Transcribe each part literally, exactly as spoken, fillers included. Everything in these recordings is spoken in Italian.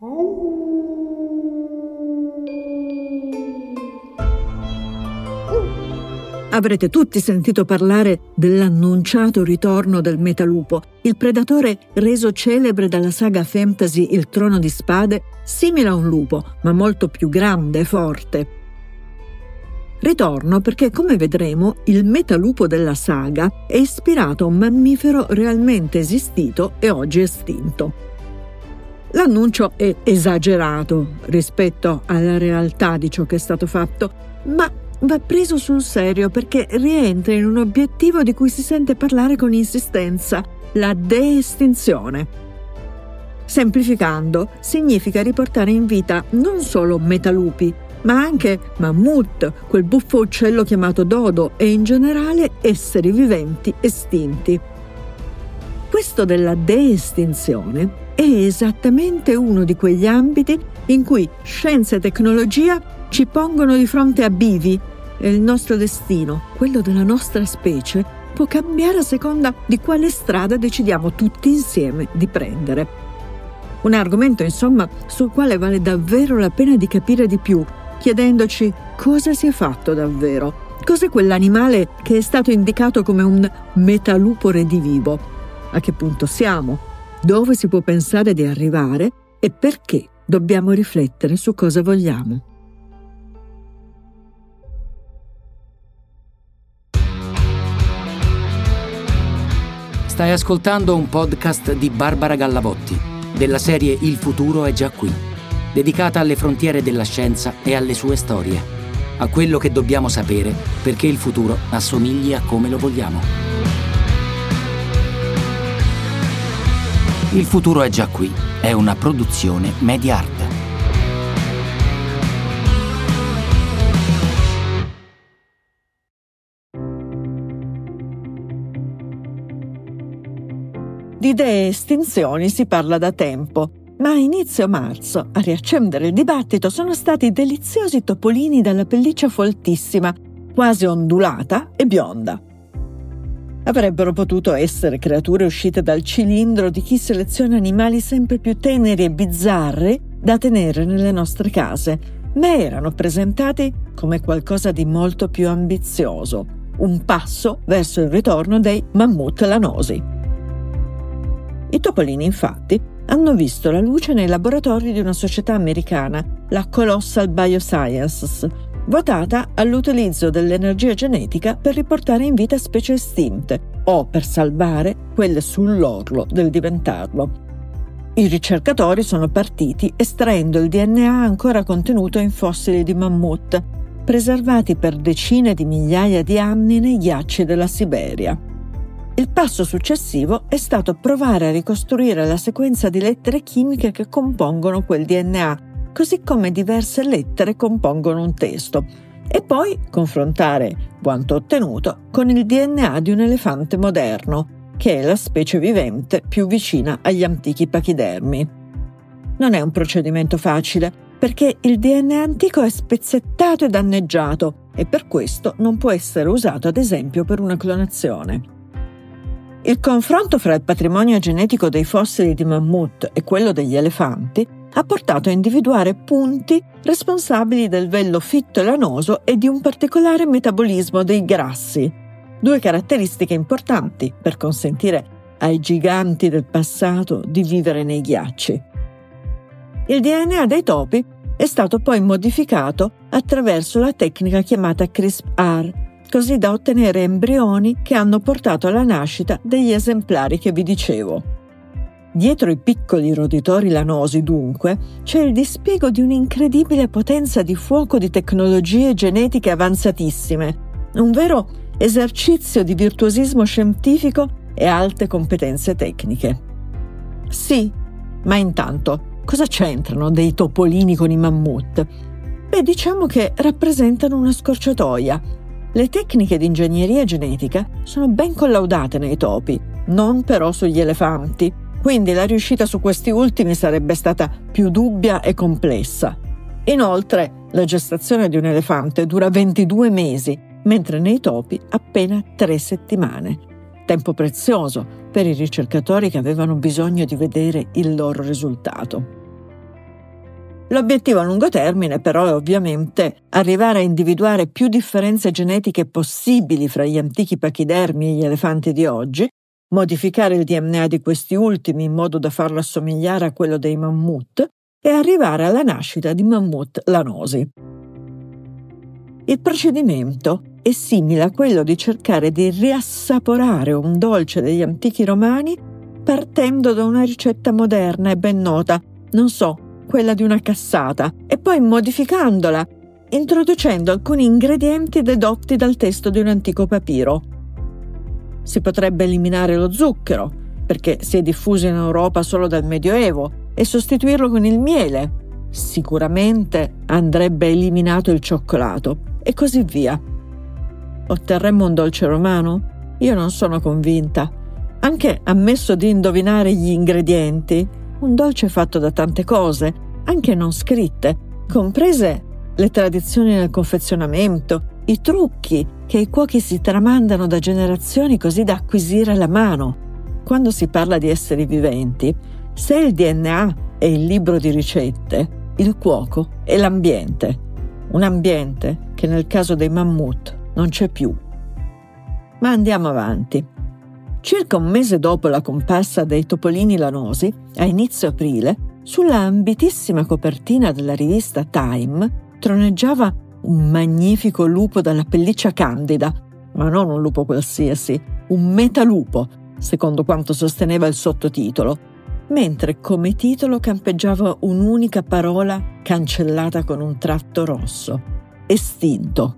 Avrete tutti sentito parlare dell'annunciato ritorno del metalupo, il predatore reso celebre dalla saga fantasy Il Trono di Spade, simile a un lupo, ma molto più grande e forte. Ritorno perché, come vedremo, il metalupo della saga è ispirato a un mammifero realmente esistito e oggi estinto. L'annuncio è esagerato rispetto alla realtà di ciò che è stato fatto, ma va preso sul serio perché rientra in un obiettivo di cui si sente parlare con insistenza: la de-estinzione. Semplificando, significa riportare in vita non solo metalupi, ma anche mammut, quel buffo uccello chiamato dodo, e in generale esseri viventi estinti. Questo della de-estinzione è esattamente uno di quegli ambiti in cui scienza e tecnologia ci pongono di fronte a bivi e il nostro destino, quello della nostra specie, può cambiare a seconda di quale strada decidiamo tutti insieme di prendere. Un argomento, insomma, sul quale vale davvero la pena di capire di più, chiedendoci cosa si è fatto davvero, cos'è quell'animale che è stato indicato come un metalupo redivivo, a che punto siamo, dove si può pensare di arrivare e perché dobbiamo riflettere su cosa vogliamo. Stai ascoltando un podcast di Barbara Gallavotti, della serie Il futuro è già qui, dedicata alle frontiere della scienza e alle sue storie, a quello che dobbiamo sapere perché il futuro assomigli a come lo vogliamo. Il futuro è già qui è una produzione Mediaart. Di de-estinzioni si parla da tempo, ma a inizio marzo, a riaccendere il dibattito, sono stati deliziosi topolini dalla pelliccia foltissima, quasi ondulata e bionda. Avrebbero potuto essere creature uscite dal cilindro di chi seleziona animali sempre più teneri e bizzarri da tenere nelle nostre case, ma erano presentati come qualcosa di molto più ambizioso, un passo verso il ritorno dei mammut lanosi. I topolini, infatti, hanno visto la luce nei laboratori di una società americana, la Colossal Biosciences, votata all'utilizzo dell'energia genetica per riportare in vita specie estinte o per salvare quelle sull'orlo del diventarlo. I ricercatori sono partiti estraendo il D N A ancora contenuto in fossili di mammut, preservati per decine di migliaia di anni nei ghiacci della Siberia. Il passo successivo è stato provare a ricostruire la sequenza di lettere chimiche che compongono quel D N A, così come diverse lettere compongono un testo, e poi confrontare quanto ottenuto con il D N A di un elefante moderno, che è la specie vivente più vicina agli antichi pachidermi. Non è un procedimento facile, perché il D N A antico è spezzettato e danneggiato e per questo non può essere usato ad esempio per una clonazione. Il confronto fra il patrimonio genetico dei fossili di mammut e quello degli elefanti ha portato a individuare punti responsabili del vello fitto e lanoso e di un particolare metabolismo dei grassi, due caratteristiche importanti per consentire ai giganti del passato di vivere nei ghiacci. Il D N A dei topi è stato poi modificato attraverso la tecnica chiamata CRISPR, così da ottenere embrioni che hanno portato alla nascita degli esemplari che vi dicevo. Dietro i piccoli roditori lanosi, dunque, c'è il dispiego di un'incredibile potenza di fuoco di tecnologie genetiche avanzatissime, un vero esercizio di virtuosismo scientifico e alte competenze tecniche. Sì, ma intanto cosa c'entrano dei topolini con i mammut? Beh, diciamo che rappresentano una scorciatoia. Le tecniche di ingegneria genetica sono ben collaudate nei topi, non però sugli elefanti, quindi la riuscita su questi ultimi sarebbe stata più dubbia e complessa. Inoltre, la gestazione di un elefante dura ventidue mesi, mentre nei topi appena tre settimane. Tempo prezioso per i ricercatori che avevano bisogno di vedere il loro risultato. L'obiettivo a lungo termine però è ovviamente arrivare a individuare più differenze genetiche possibili fra gli antichi pachidermi e gli elefanti di oggi, modificare il D N A di questi ultimi in modo da farlo assomigliare a quello dei mammut e arrivare alla nascita di mammut lanosi. Il procedimento è simile a quello di cercare di riassaporare un dolce degli antichi romani partendo da una ricetta moderna e ben nota, non so, quella di una cassata, e poi modificandola, introducendo alcuni ingredienti dedotti dal testo di un antico papiro. Si potrebbe eliminare lo zucchero, perché si è diffuso in Europa solo dal Medioevo, e sostituirlo con il miele. Sicuramente andrebbe eliminato il cioccolato, e così via. Otterremmo un dolce romano? Io non sono convinta. Anche ammesso di indovinare gli ingredienti, un dolce fatto da tante cose, anche non scritte, comprese le tradizioni nel confezionamento, i trucchi che i cuochi si tramandano da generazioni così da acquisire la mano. Quando si parla di esseri viventi, se il D N A è il libro di ricette, il cuoco è l'ambiente. Un ambiente che nel caso dei mammut non c'è più. Ma andiamo avanti. Circa un mese dopo la comparsa dei topolini lanosi, a inizio aprile, sulla ambitissima copertina della rivista Time troneggiava un magnifico lupo dalla pelliccia candida, ma non un lupo qualsiasi, un metalupo, secondo quanto sosteneva il sottotitolo, mentre come titolo campeggiava un'unica parola cancellata con un tratto rosso: estinto.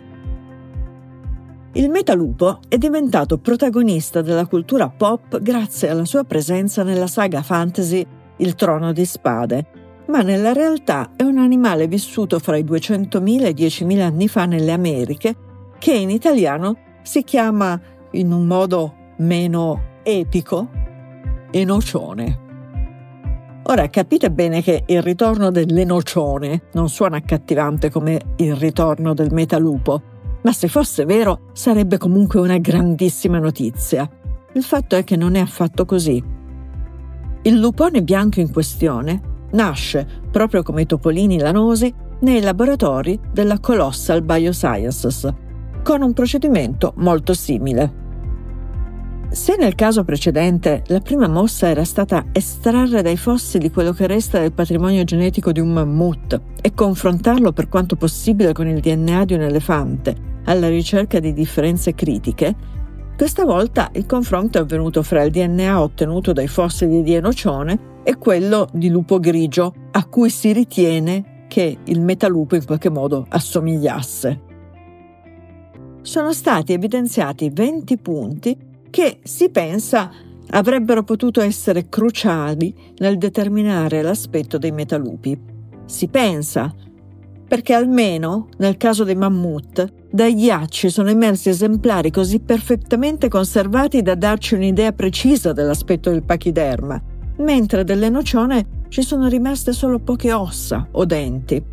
Il metalupo è diventato protagonista della cultura pop grazie alla sua presenza nella saga fantasy Il Trono di Spade, ma nella realtà è un animale vissuto fra i duecentomila e i diecimila anni fa nelle Americhe, che in italiano si chiama, in un modo meno epico, enocione. Ora capite bene che il ritorno dell'enocione non suona accattivante come il ritorno del metalupo, ma se fosse vero sarebbe comunque una grandissima notizia. Il fatto è che non è affatto così. Il lupone bianco in questione nasce, proprio come i topolini lanosi, nei laboratori della Colossal Biosciences, con un procedimento molto simile. Se nel caso precedente la prima mossa era stata estrarre dai fossili quello che resta del patrimonio genetico di un mammut e confrontarlo per quanto possibile con il D N A di un elefante, alla ricerca di differenze critiche, questa volta il confronto è avvenuto fra il D N A ottenuto dai fossili di enocione e quello di lupo grigio, a cui si ritiene che il metalupo in qualche modo assomigliasse. Sono stati evidenziati venti punti che si pensa avrebbero potuto essere cruciali nel determinare l'aspetto dei metalupi. Si pensa, perché almeno, nel caso dei mammut, dai ghiacci sono emersi esemplari così perfettamente conservati da darci un'idea precisa dell'aspetto del pachiderma, mentre dell'enocione ci sono rimaste solo poche ossa o denti.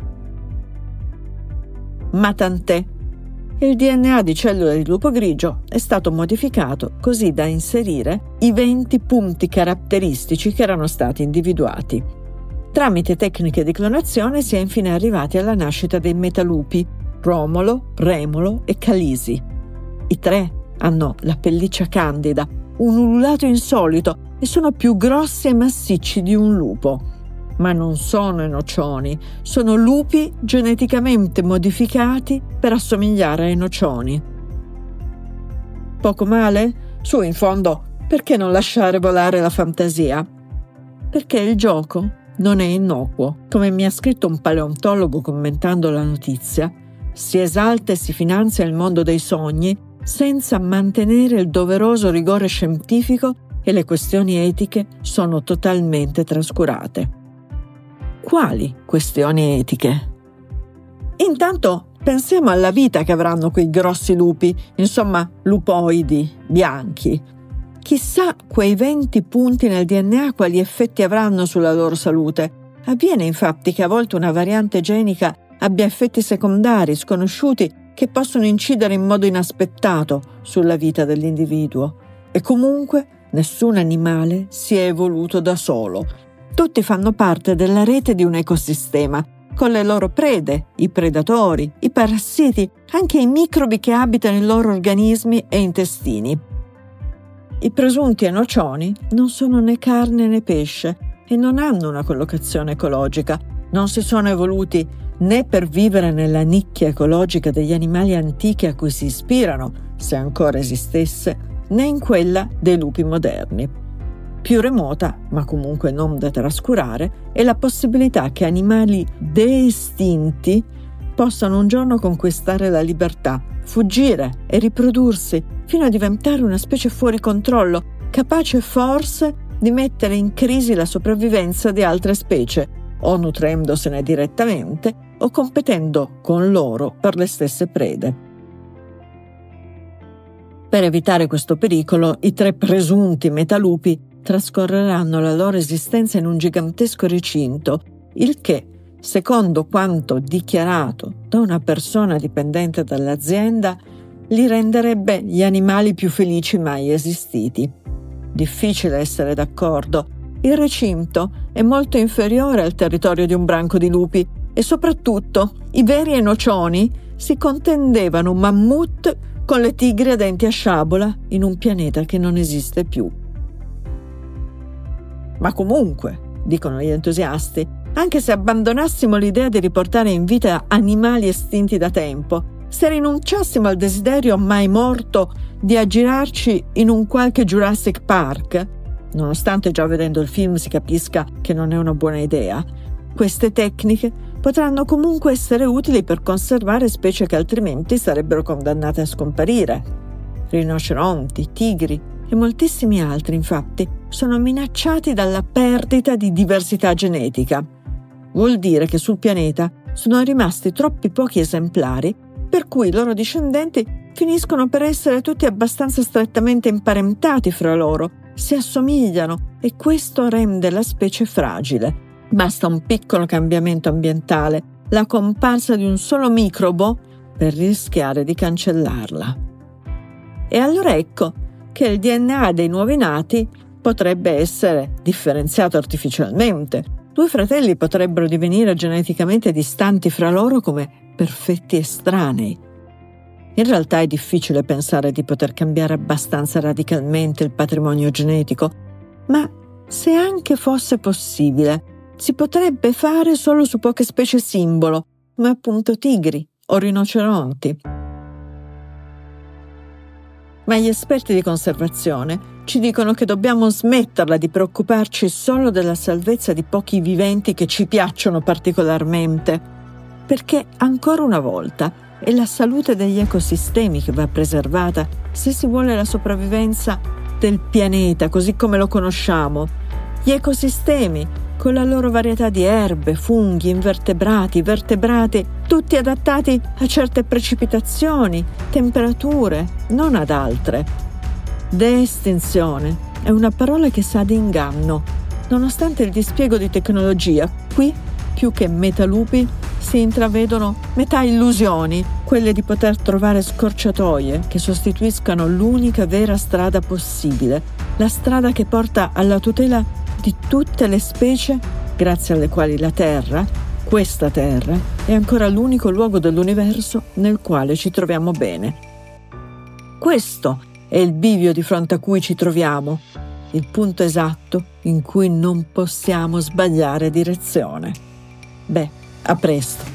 Ma tant'è. Il D N A di cellule di lupo grigio è stato modificato così da inserire i venti punti caratteristici che erano stati individuati. Tramite tecniche di clonazione si è infine arrivati alla nascita dei metalupi, Romolo, Remolo e Calisi. I tre hanno la pelliccia candida, un ululato insolito e sono più grossi e massicci di un lupo. Ma non sono enocioni, sono lupi geneticamente modificati per assomigliare ai nocioni. Poco male? Su, in fondo, perché non lasciare volare la fantasia? Perché il gioco non è innocuo. Come mi ha scritto un paleontologo commentando la notizia, si esalta e si finanzia il mondo dei sogni senza mantenere il doveroso rigore scientifico e le questioni etiche sono totalmente trascurate. Quali questioni etiche? Intanto pensiamo alla vita che avranno quei grossi lupi, insomma lupoidi, bianchi. Chissà quei venti punti nel D N A quali effetti avranno sulla loro salute. Avviene infatti che a volte una variante genica abbia effetti secondari sconosciuti che possono incidere in modo inaspettato sulla vita dell'individuo. E comunque nessun animale si è evoluto da solo. Tutti fanno parte della rete di un ecosistema, con le loro prede, i predatori, i parassiti, anche i microbi che abitano i loro organismi e intestini. I presunti enocioni non sono né carne né pesce e non hanno una collocazione ecologica, non si sono evoluti né per vivere nella nicchia ecologica degli animali antichi a cui si ispirano, se ancora esistesse, né in quella dei lupi moderni. Più remota, ma comunque non da trascurare, è la possibilità che animali de-estinti possano un giorno conquistare la libertà, fuggire e riprodursi fino a diventare una specie fuori controllo, capace forse di mettere in crisi la sopravvivenza di altre specie, o nutrendosene direttamente o competendo con loro per le stesse prede. Per evitare questo pericolo, i tre presunti metalupi trascorreranno la loro esistenza in un gigantesco recinto, il che, secondo quanto dichiarato da una persona dipendente dall'azienda, li renderebbe gli animali più felici mai esistiti. Difficile essere d'accordo. Il recinto è molto inferiore al territorio di un branco di lupi e soprattutto i veri enocioni si contendevano un mammut con le tigri a denti a sciabola in un pianeta che non esiste più. Ma comunque, dicono gli entusiasti, anche se abbandonassimo l'idea di riportare in vita animali estinti da tempo, se rinunciassimo al desiderio mai morto di aggirarci in un qualche Jurassic Park, nonostante già vedendo il film si capisca che non è una buona idea, queste tecniche potranno comunque essere utili per conservare specie che altrimenti sarebbero condannate a scomparire. Rinoceronti, tigri e moltissimi altri, infatti, sono minacciati dalla perdita di diversità genetica. Vuol dire che sul pianeta sono rimasti troppi pochi esemplari per cui i loro discendenti finiscono per essere tutti abbastanza strettamente imparentati fra loro, si assomigliano e questo rende la specie fragile. Basta un piccolo cambiamento ambientale, la comparsa di un solo microbo, per rischiare di cancellarla. E allora ecco che il D N A dei nuovi nati potrebbe essere differenziato artificialmente. Due fratelli potrebbero divenire geneticamente distanti fra loro come perfetti estranei. In realtà è difficile pensare di poter cambiare abbastanza radicalmente il patrimonio genetico, ma se anche fosse possibile, si potrebbe fare solo su poche specie simbolo, come appunto tigri o rinoceronti. Ma gli esperti di conservazione ci dicono che dobbiamo smetterla di preoccuparci solo della salvezza di pochi viventi che ci piacciono particolarmente, perché ancora una volta è la salute degli ecosistemi che va preservata se si vuole la sopravvivenza del pianeta così come lo conosciamo. Gli ecosistemi, con la loro varietà di erbe, funghi, invertebrati, vertebrati, tutti adattati a certe precipitazioni, temperature, non ad altre. De-estinzione è una parola che sa di inganno. Nonostante il dispiego di tecnologia, qui, più che metalupi, si intravedono metà illusioni, quelle di poter trovare scorciatoie che sostituiscano l'unica vera strada possibile, la strada che porta alla tutela di tutte le specie grazie alle quali la Terra, questa Terra, è ancora l'unico luogo dell'universo nel quale ci troviamo bene. Questo è il bivio di fronte a cui ci troviamo, il punto esatto in cui non possiamo sbagliare direzione. Beh, a presto.